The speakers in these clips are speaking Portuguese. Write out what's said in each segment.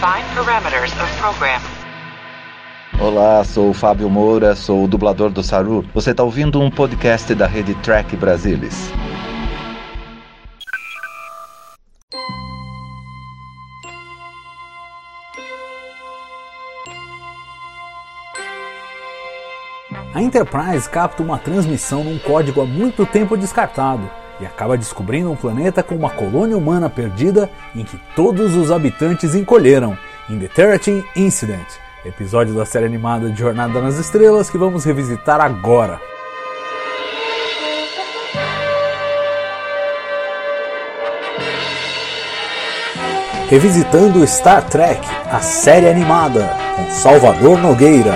Define parameters of program. Olá, sou o Fábio Moura, sou o dublador do Saru. Você está ouvindo um podcast da rede Trek Brasilis. A Enterprise capta uma transmissão num código há muito tempo descartado e acaba descobrindo um planeta com uma colônia humana perdida em que todos os habitantes encolheram, em The Terratin Incident, episódio da série animada de Jornada nas Estrelas que vamos revisitar agora. Revisitando Star Trek, a série animada, com Salvador Nogueira.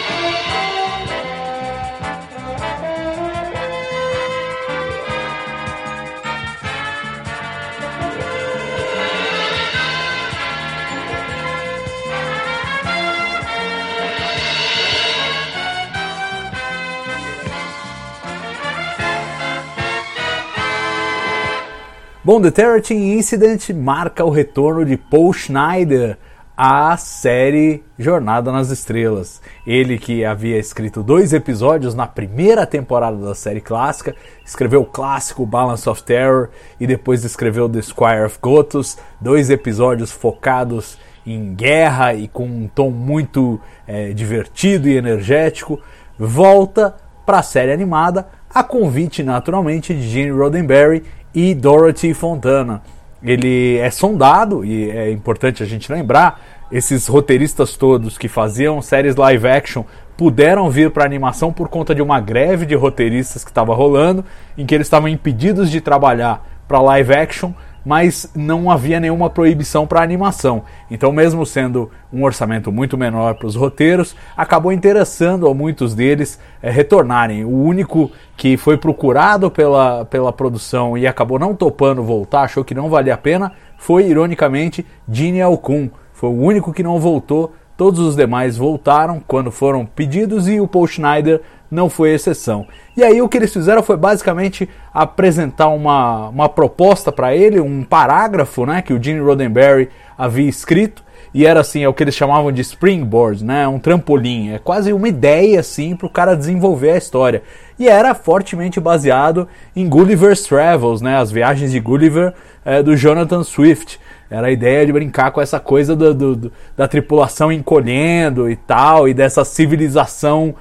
Bom, The Terratin Incident marca o retorno de Paul Schneider à série Jornada nas Estrelas. Ele que havia escrito 2 episódios na primeira temporada da série clássica, escreveu o clássico Balance of Terror e depois escreveu The Squire of Gothos, 2 episódios focados em guerra e com um tom muito divertido e energético, volta para a série animada a convite naturalmente de Gene Roddenberry e Dorothy Fontana. Ele é sondado, e é importante a gente lembrar, esses roteiristas todos que faziam séries live action puderam vir para a animação por conta de uma greve de roteiristas que estava rolando, em que eles estavam impedidos de trabalhar para live action, mas não havia nenhuma proibição para animação. Então, mesmo sendo um orçamento muito menor para os roteiros, acabou interessando a muitos deles retornarem. O único que foi procurado pela produção e acabou não topando voltar, achou que não valia a pena, foi, ironicamente, Gene Alcun. Foi o único que não voltou. Todos os demais voltaram quando foram pedidos e o Paul Schneider não foi exceção. E aí o que eles fizeram foi basicamente apresentar uma proposta para ele, um parágrafo, né, que o Gene Roddenberry havia escrito, e era assim, é o que eles chamavam de springboard, né, um trampolim, é quase uma ideia assim para o cara desenvolver a história. E era fortemente baseado em Gulliver's Travels, né, as viagens de Gulliver do Jonathan Swift. Era a ideia de brincar com essa coisa da tripulação encolhendo e tal, e dessa civilização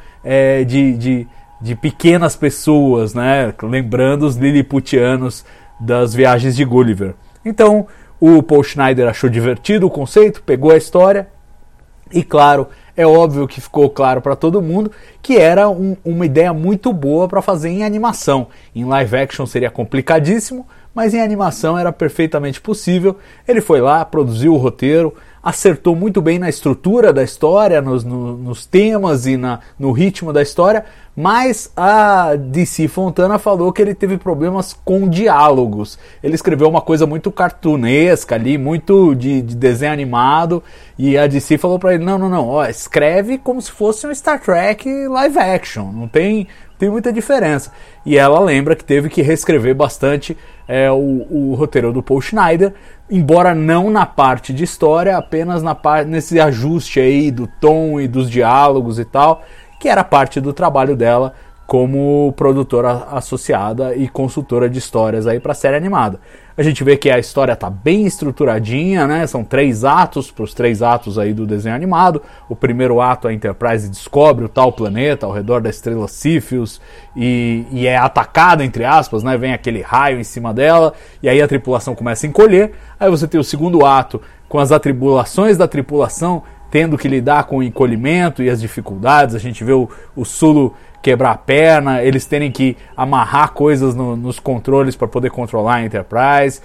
de pequenas pessoas, né? Lembrando os liliputianos das viagens de Gulliver. Então, o Paul Schneider achou divertido o conceito, pegou a história e, claro, é óbvio que ficou claro para todo mundo que era uma ideia muito boa para fazer em animação. Em live action seria complicadíssimo, mas em animação era perfeitamente possível. Ele foi lá, produziu o roteiro, acertou muito bem na estrutura da história, nos temas e no ritmo da história, mas a DC Fontana falou que ele teve problemas com diálogos. Ele escreveu uma coisa muito cartunesca ali, muito de desenho animado, e a DC falou para ele, não, escreve como se fosse um Star Trek live action, não tem muita diferença. E ela lembra que teve que reescrever bastante o roteiro do Paul Schneider, embora não na parte de história, apenas nesse ajuste aí do tom e dos diálogos e tal, que era parte do trabalho dela como produtora associada e consultora de histórias aí para a série animada. A gente vê que a história está bem estruturadinha, né? São 3 atos para os 3 atos aí do desenho animado. O primeiro ato, a Enterprise descobre o tal planeta ao redor da estrela Cepheus e é atacada, entre aspas, né? Vem aquele raio em cima dela e aí a tripulação começa a encolher. Aí você tem o segundo ato com as atribulações da tripulação tendo que lidar com o encolhimento e as dificuldades. A gente vê o Sulu quebrar a perna, eles terem que amarrar coisas nos controles para poder controlar a Enterprise,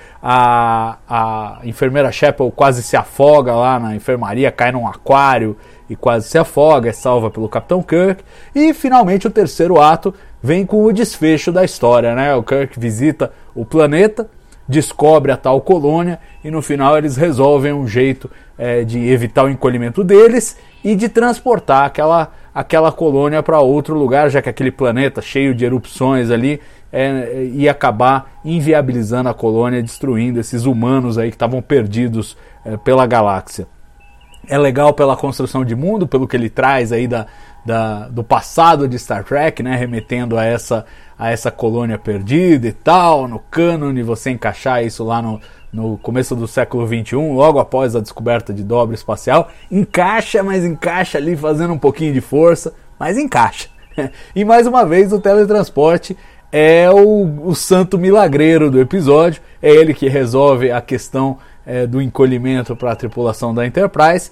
a enfermeira Chapel quase se afoga lá na enfermaria, cai num aquário e quase se afoga, é salva pelo Capitão Kirk, e finalmente o terceiro ato vem com o desfecho da história, né? O Kirk visita o planeta, descobre a tal colônia e no final eles resolvem um jeito de evitar o encolhimento deles e de transportar aquela colônia para outro lugar, já que aquele planeta cheio de erupções ali ia acabar inviabilizando a colônia, destruindo esses humanos aí que estavam perdidos pela galáxia. É legal pela construção de mundo, pelo que ele traz aí do passado de Star Trek, né, remetendo a essa colônia perdida e tal, no cânone, você encaixar isso lá no começo do século XXI, logo após a descoberta de dobra espacial. Encaixa, mas encaixa ali fazendo um pouquinho de força, mas encaixa. E mais uma vez o teletransporte é o santo milagreiro do episódio, é ele que resolve a questão do encolhimento para a tripulação da Enterprise,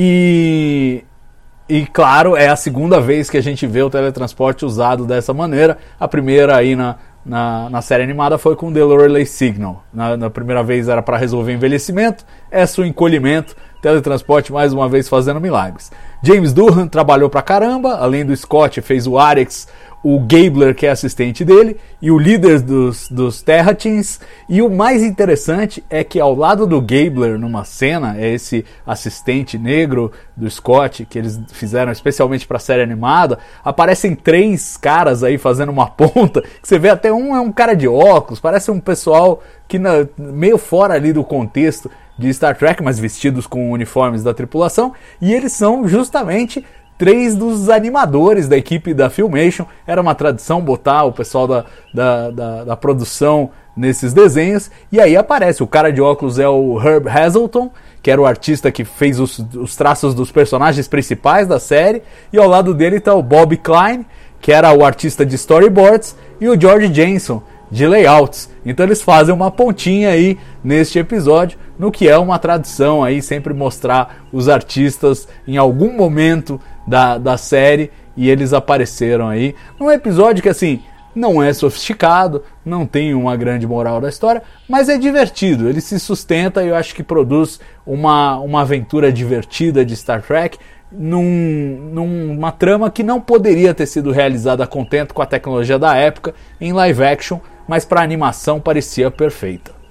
e claro, é a segunda vez que a gente vê o teletransporte usado dessa maneira. A primeira aí na série animada foi com The Lorelei Signal. Na primeira vez era para resolver envelhecimento, essa o encolhimento, teletransporte mais uma vez fazendo milagres. James Doohan trabalhou pra caramba, além do Scott fez o Arex, o Gabler, que é assistente dele, e o líder dos Terratins. E o mais interessante é que ao lado do Gabler, numa cena, é esse assistente negro do Scott, que eles fizeram especialmente para a série animada, aparecem 3 caras aí fazendo uma ponta, que você vê até um é um cara de óculos, parece um pessoal que meio fora ali do contexto de Star Trek, mas vestidos com uniformes da tripulação, e eles são justamente 3 dos animadores da equipe da Filmation. Era uma tradição botar o pessoal da produção nesses desenhos, e aí aparece, o cara de óculos é o Herb Hazelton, que era o artista que fez os traços dos personagens principais da série, e ao lado dele está o Bob Klein, que era o artista de storyboards, e o George Jensen, de layouts. Então eles fazem uma pontinha aí neste episódio, no que é uma tradição aí, sempre mostrar os artistas em algum momento da série, e eles apareceram aí num episódio que assim não é sofisticado, não tem uma grande moral da história, mas é divertido, ele se sustenta, e eu acho que produz uma aventura divertida de Star Trek numa trama que não poderia ter sido realizada a contento com a tecnologia da época em live action, mas para animação parecia perfeita.